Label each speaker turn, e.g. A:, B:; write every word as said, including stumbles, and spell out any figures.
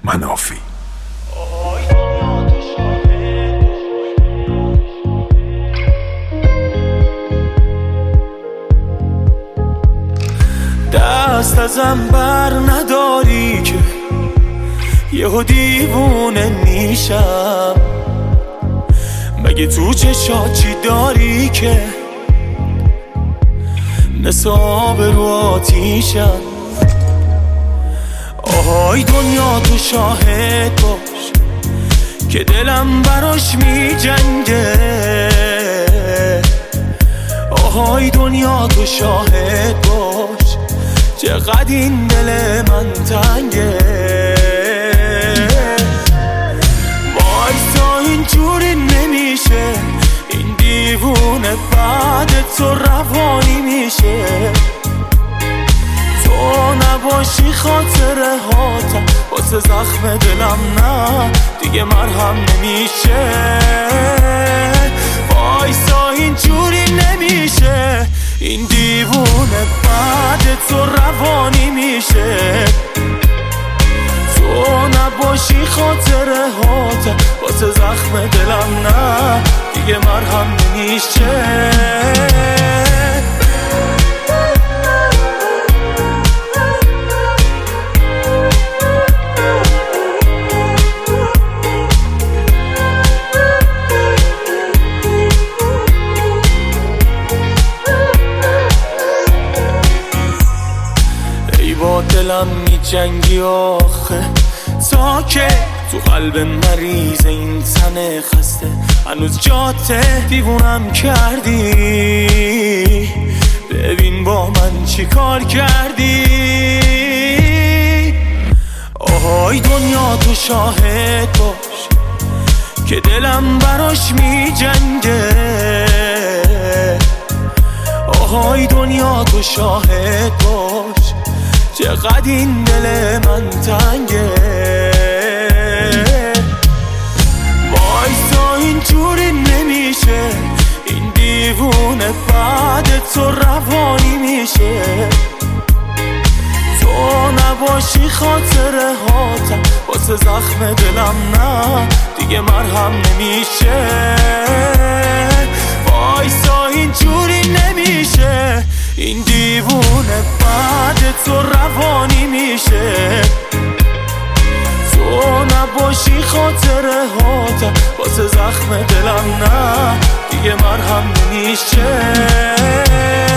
A: منافی.
B: دست ازم بر نداری که یهو دیوونه میشم. مگه تو چشات چی داری که نصاب رو آتیشم؟ آهای دنیا تو شاهد باش که دلم براش می جنگه. آهای دنیا تو شاهد باش چقدر این دل من تنگه. وایسا اینجوری نمیشه، این دیوونه بعد تو روانی میشه. تو نباشی خاطره هاتم واسه زخم دلم نه دیگه مرهم نمیشه. وایسا اینجوری نمیشه، این دیوونه بعد تو روانی میشه. تو نباشی خاطره هاتم واسه زخم دلم نه دیگه مرهم نمیشه. با دلم می جنگی آخه تا که تو قلب مریض این تن خسته هنوز جاته دیوونم کردی. ببین با من چی کار کردی. آهای دنیا تو شاهد باش که دلم براش می جنگه. آهای دنیا تو شاهد باش چقدر این دل من تنگه. وایسا اینجوری نمیشه، این دیوونه بعد تو روانی میشه. تو نباشی خاطره هاتم واسه زخم دلم نه دیگه مرهم نمیشه. وایسا اینجوری نمیشه، این دیوونه بعد تو روانی میشه. تو نباشی خاطره هاتم واسه زخم دلم نه دیگه مرهم نمیشه.